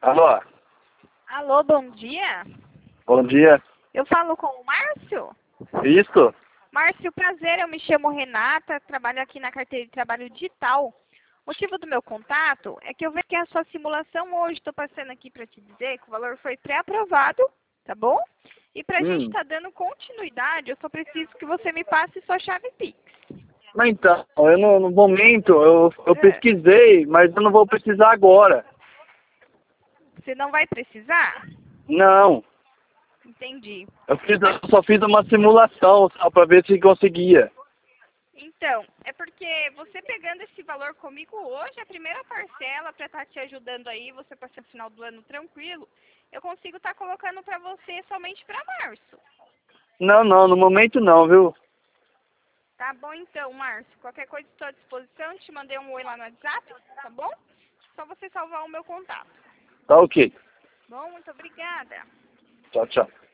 Alô? Alô, bom dia. Bom dia. Eu falo com o Márcio? Isso? Márcio, prazer, eu me chamo Renata, trabalho aqui na carteira de trabalho digital. O motivo do meu contato é que eu vejo que a sua simulação hoje, estou passando aqui para te dizer que o valor foi pré-aprovado, tá bom? E para a gente estar dando continuidade, eu só preciso que você me passe sua chave Pix. Mas então, eu no momento, eu pesquisei, mas eu não vou precisar agora. Você não vai precisar? Não. Entendi. Eu só fiz uma simulação só para ver se conseguia. Então, é porque você pegando esse valor comigo hoje, a primeira parcela para estar te ajudando aí, você passar o final do ano tranquilo, eu consigo estar colocando para você somente para março. Não, no momento não, viu? Tá bom então, Márcio. Qualquer coisa estou à disposição, te mandei um oi lá no WhatsApp, tá bom? Só você salvar o meu contato. Tá ok. Bom, muito obrigada. Tchau, tchau.